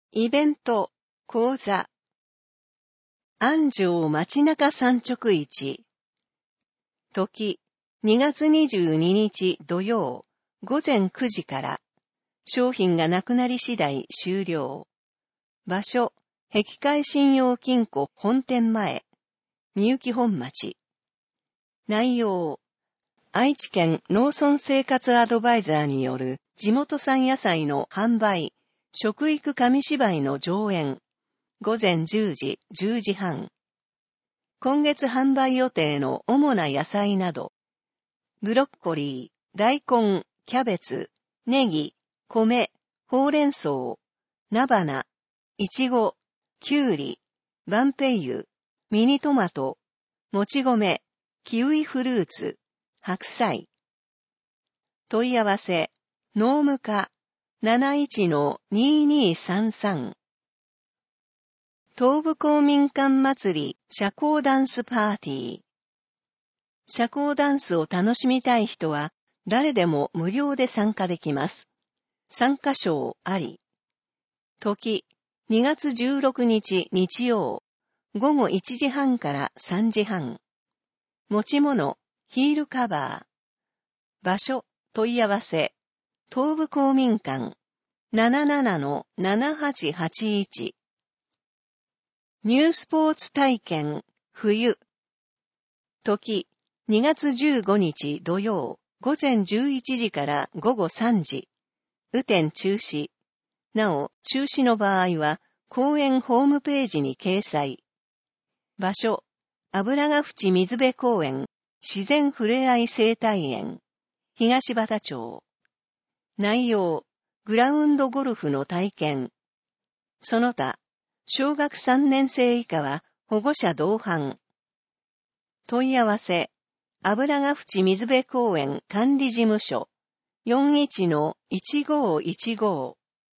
イベント、講座。安城街中産直市。時、2月22日土曜、午前9時から。商品がなくなり次第終了。場所、碧海信用金庫本店前。みゆき本町。内容、愛知県農村生活アドバイザーによる地元産野菜の販売、食育紙芝居の上演。午前10時、10時半。今月販売予定の主な野菜など、ブロッコリー、大根、キャベツ、ネギ、米、ほうれん草、菜花、いちご、きゅうり、バンペイユ、ミニトマト、もち米、キウイフルーツ、白菜。問い合わせ、農務課 71-2233。東部公民館祭り社交ダンスパーティー。社交ダンスを楽しみたい人は誰でも無料で参加できます。参加賞あり。時、2月16日日曜、午後1時半から3時半。持ち物、ヒールカバー。場所、問い合わせ、東部公民館 77-7881。ニュースポーツ体験、冬。時、2月15日土曜、午前11時から午後3時。雨天中止。なお、中止の場合は、公園ホームページに掲載。場所、油ヶ淵水辺公園、自然ふれあい生態園。東畑町。内容、グラウンドゴルフの体験。その他、小学3年生以下は保護者同伴。問い合わせ、油ヶ淵水辺公園管理事務所 41-1515。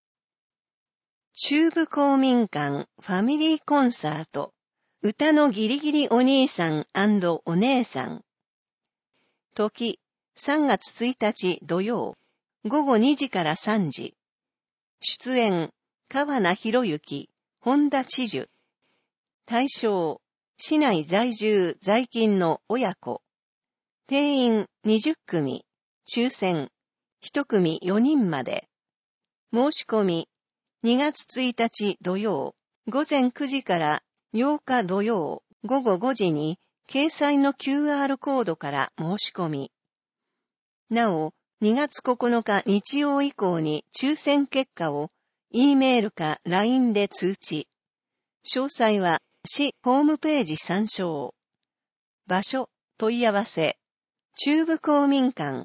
中部公民館ファミリーコンサート。歌のギリギリお兄さん&お姉さん。時、3月1日土曜、午後2時から3時。出演、川名博之、本田知樹。対象、市内在住在勤の親子。定員20組、抽選、1組4人まで。申し込み、2月1日土曜、午前9時から8日土曜、午後5時に、掲載の QR コードから申し込み。なお、2月9日日曜以降に抽選結果を、E メールか LINE で通知。詳細は、市ホームページ参照。場所、問い合わせ。中部公民館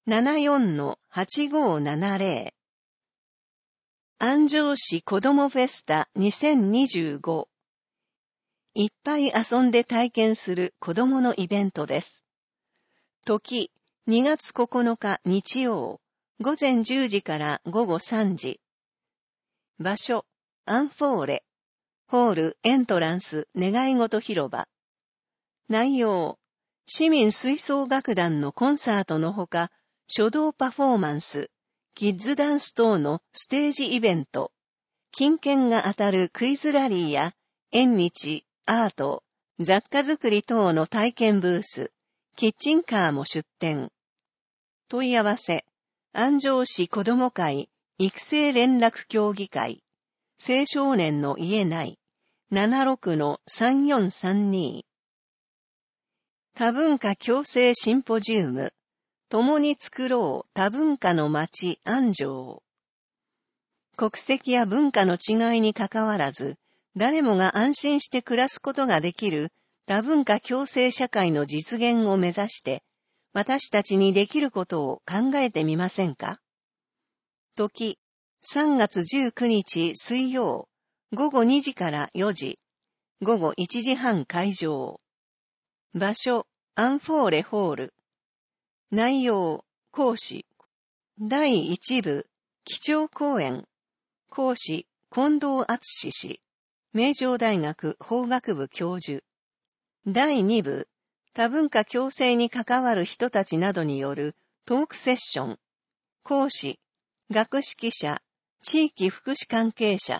74-8570。安城市子どもフェスタ2025。いっぱい遊んで体験する子どものイベントです。時、2月9日日曜、午前10時から午後3時。場所、アンフォーレ。ホール、エントランス、願い事広場。内容、市民吹奏楽団のコンサートのほか、書道パフォーマンス、キッズダンス等のステージイベント、金券が当たるクイズラリーや、縁日、アート、雑貨作り等の体験ブース、キッチンカーも出展。問い合わせ、安城市子ども会、育成連絡協議会、青少年の家内、76-3432。多文化共生シンポジウム、共に作ろう多文化の街安城。国籍や文化の違いにかかわらず、誰もが安心して暮らすことができる多文化共生社会の実現を目指して、私たちにできることを考えてみませんか？時、3月19日水曜、午後2時から4時、午後1時半会場。場所、アンフォーレホール。内容、講師。第1部、基調講演。講師、近藤敦氏。名城大学法学部教授。第2部、多文化共生に関わる人たちなどによるトークセッション。講師、学識者、地域福祉関係者、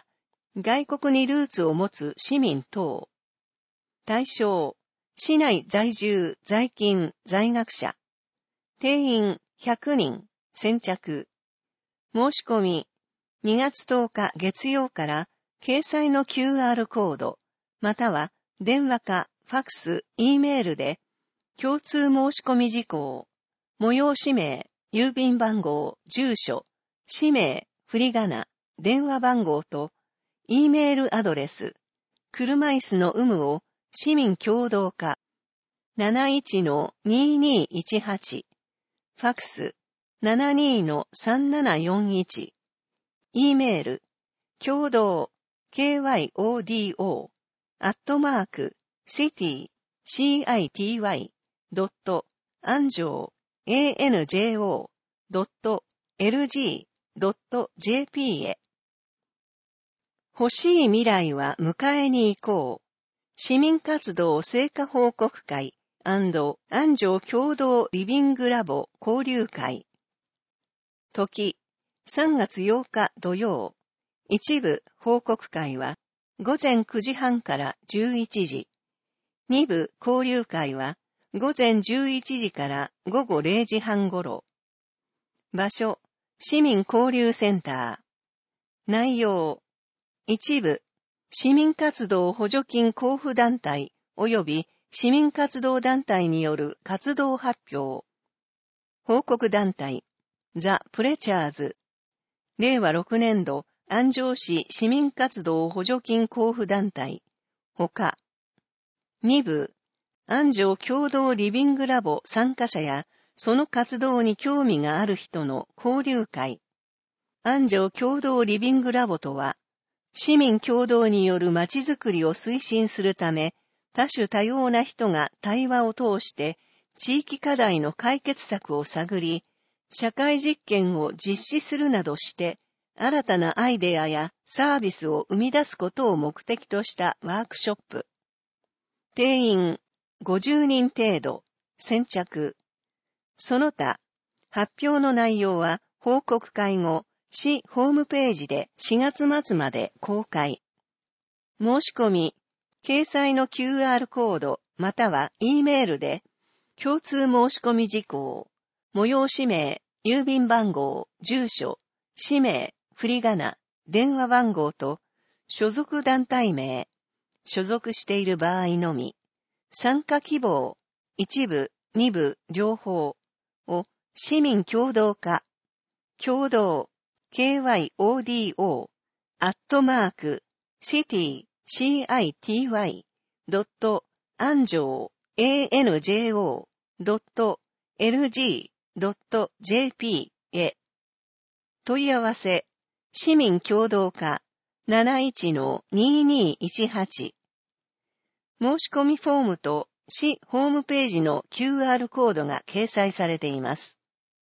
外国にルーツを持つ市民等。対象、市内在住、在勤、在学者。定員100人、先着。申し込み、2月10日月曜から掲載の QR コード、または電話かファクス、E メールで、共通申し込み事項、催し名、郵便番号、住所、氏名、振り仮名、電話番号と、E メールアドレス、車椅子の有無を市民共同化、71-2218、ファクス、72-3741、E メール、共同、KYODO、@city、city、anjo.lg.jp へ。欲しい未来は迎えに行こう。市民活動成果報告会&安城共同リビングラボ交流会。時、3月8日土曜。一部報告会は午前9時半から11時。二部交流会は午前11時から午後0時半頃。場所、市民交流センター。内容、一部、市民活動補助金交付団体及び市民活動団体による活動発表。報告団体、ザ・プレチャーズ。令和6年度、安城市市民活動補助金交付団体。ほか。二部、安城共同リビングラボ参加者や、その活動に興味がある人の交流会。安城共同リビングラボとは、市民共同による街づくりを推進するため、多種多様な人が対話を通して、地域課題の解決策を探り、社会実験を実施するなどして、新たなアイデアやサービスを生み出すことを目的としたワークショップ。定員50人程度、先着。その他、発表の内容は報告会後、市ホームページで4月末まで公開。申し込み、掲載の QR コードまたは E メールで、共通申し込み事項、催し名、郵便番号、住所、氏名、振り仮名、電話番号と、所属団体名、所属している場合のみ、参加希望、一部、二部、両方を市民共同化、共同、KYODO、@city、city、anjo.lg.jp へ。問い合わせ、市民共同化 71-2218。申し込みフォームと市ホームページの QR コードが掲載されています。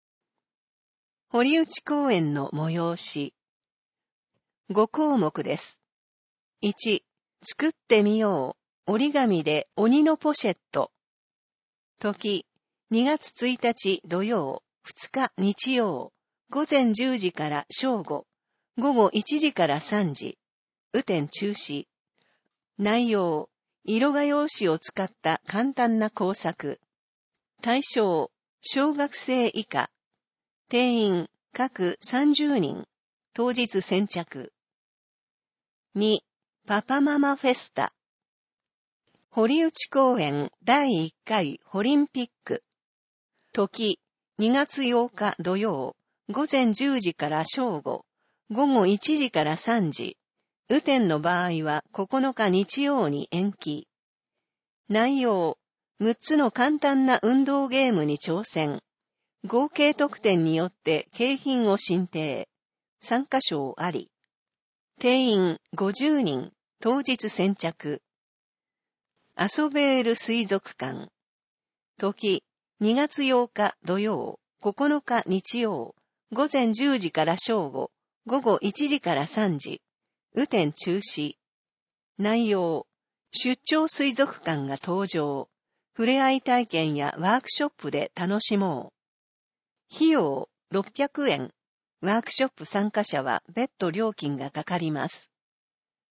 堀内公園の催し。5項目です。1、作ってみよう。折り紙で鬼のポシェット。時、2月1日土曜、2日日曜、午前10時から正午、午後1時から3時。雨天中止。内容、色画用紙を使った簡単な工作。対象、小学生以下。定員、各30人。当日先着。2、パパママフェスタ。堀内公園第1回ホリンピック。時、2月8日土曜、午前10時から正午、午後1時から3時。雨天の場合は9日日曜に延期。内容、6つの簡単な運動ゲームに挑戦。合計得点によって景品を申請。参加賞あり。定員50人、当日先着。遊べる水族館。時、2月8日土曜、9日日曜、午前10時から正午、午後1時から3時。雨天中止。内容、出張水族館が登場。触れ合い体験やワークショップで楽しもう。費用600円。ワークショップ参加者は別途料金がかかります。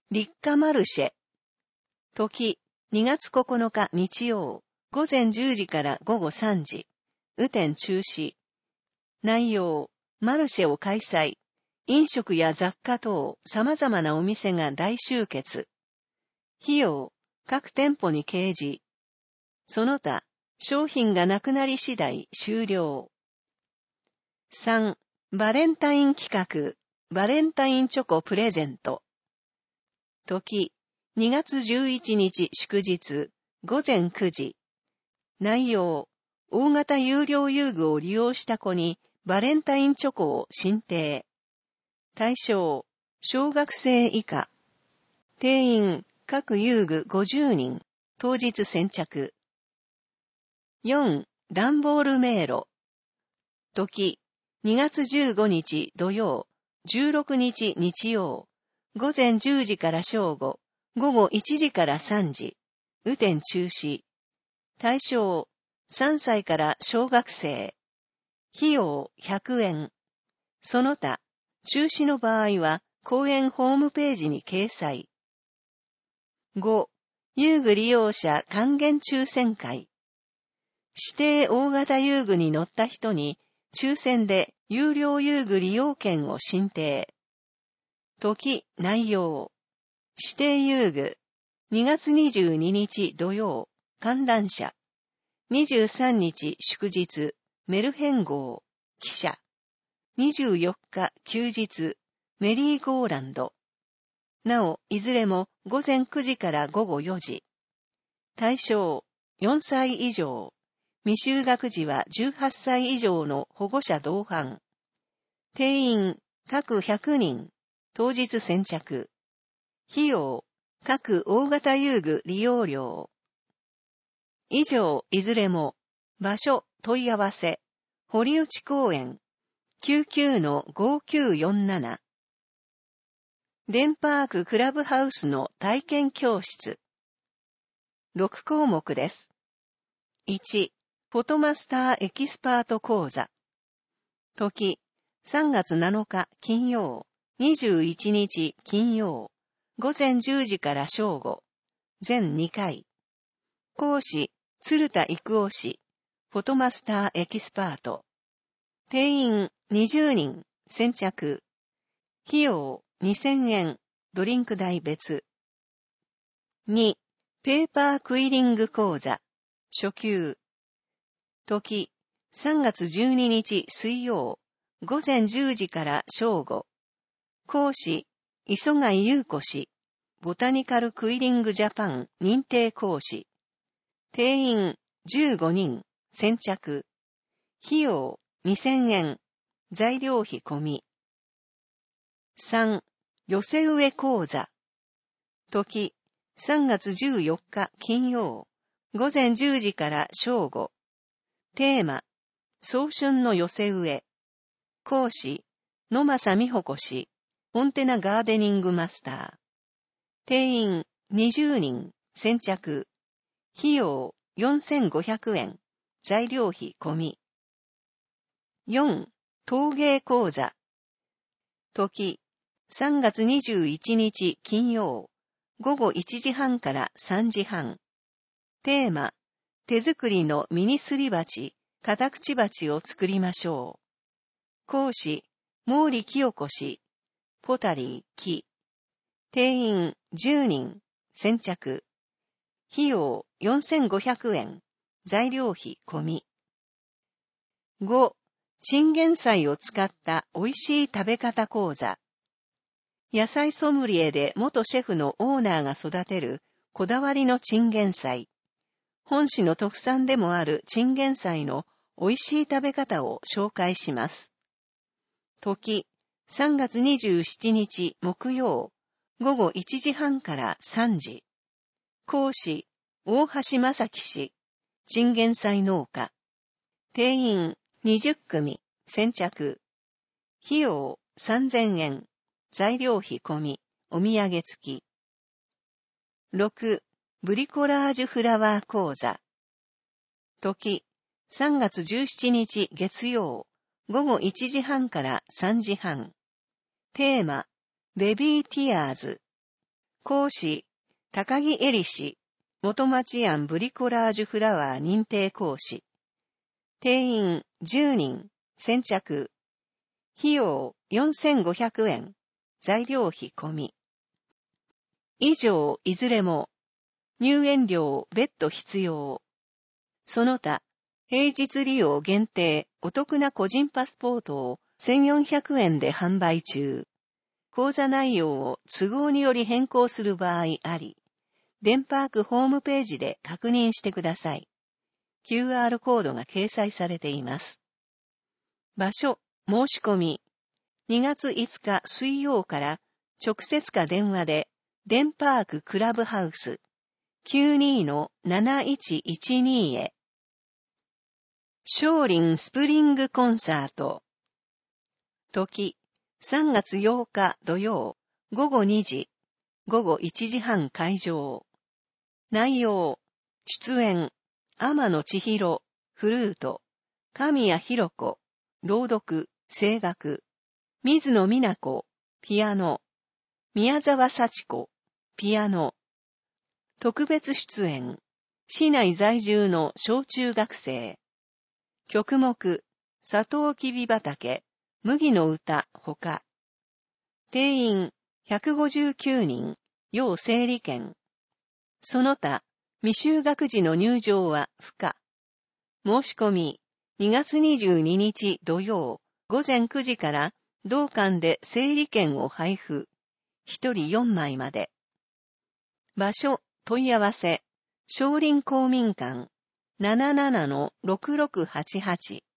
立夏マルシェ。時、2月9日日曜、午前10時から午後3時。雨天中止。内容、マルシェを開催。飲食や雑貨等、様々なお店が大集結。費用、各店舗に掲示。その他、商品がなくなり次第終了。3. バレンタイン企画、バレンタインチョコプレゼント。時、2月11日祝日、午前9時。内容、大型有料遊具を利用した子にバレンタインチョコを進呈。対象、小学生以下。定員、各遊具50人。当日先着。4. 段ボール迷路。時、2月15日土曜、16日日曜。午前10時から正午、午後1時から3時。雨天中止。対象、3歳から小学生。費用100円。その他、中止の場合は、公園ホームページに掲載。5. 遊具利用者還元抽選会。指定大型遊具に乗った人に、抽選で有料遊具利用券を進呈。時、内容。指定遊具。2月22日土曜、観覧車。23日祝日、メルヘン号、汽車。24日休日、メリーゴーランド。なお、いずれも午前9時から午後4時。対象、4歳以上。未就学児は18歳以上の保護者同伴。定員、各100人。当日先着。費用、各大型遊具利用料。以上、いずれも、場所、問い合わせ、堀内公園、99-5947。デンパーククラブハウスの体験教室。6項目です。1、フォトマスターエキスパート講座。時、3月7日金曜、21日金曜、午前10時から正午、全2回。講師、鶴田育夫氏、フォトマスターエキスパート。定員20人、先着。費用2000円、ドリンク代別。2、ペーパークイリング講座。初級。時、3月12日水曜、午前10時から正午。講師、磯貝優子氏、ボタニカルクイリングジャパン認定講師。定員15人、先着。費用2000円、材料費込み。3、寄せ植え講座。時、3月14日金曜、午前10時から正午。テーマ、早春の寄せ植え。講師、野正美穂子氏、コンテナガーデニングマスター。定員20人、先着。費用4500円、材料費込み。4、陶芸講座。時、3月21日金曜、午後1時半から3時半。テーマ、手作りのミニすり鉢、カタクチ鉢を作りましょう。講師、毛利清子氏、ポタリー、木。定員10人、先着。費用4500円、材料費込み。5、チンゲン菜を使った美味しい食べ方講座。野菜ソムリエで元シェフのオーナーが育てるこだわりのチンゲン菜。本市の特産でもあるチンゲン菜の美味しい食べ方を紹介します。時、3月27日木曜、午後1時半から3時。講師、大橋正樹氏、チンゲン菜農家。定員20組、先着。費用3000円、材料費込み、お土産付き。6、ブリコラージュフラワー講座。時、3月17日月曜、午後1時半から3時半。テーマ、ベビーティアーズ。 講師、高木恵里氏、元町庵ブリコラージュフラワー認定講師。定員10人、先着。費用4500円。材料費込み。以上、いずれも、入園料別途必要。その他、平日利用限定お得な個人パスポートを1400円で販売中。講座内容を都合により変更する場合あり、デンパークホームページで確認してください。QR コードが掲載されています。場所、申し込み。2月5日水曜から直接か電話で、デンパーククラブハウス 92-7112 へ。松林スプリングコンサート。時、3月8日土曜、午後2時、午後1時半会場。内容、出演、天野千尋、フルート、神谷博子、朗読、声楽、水野美奈子、ピアノ、宮沢幸子、ピアノ。特別出演、市内在住の小中学生。曲目、サトウキビ畑、麦の歌、ほか。定員、159人、要整理券。その他、未就学児の入場は不可。申し込み、2月22日土曜、午前9時から同館で整理券を配布。1人4枚まで。場所、問い合わせ、松林公民館、77-6688。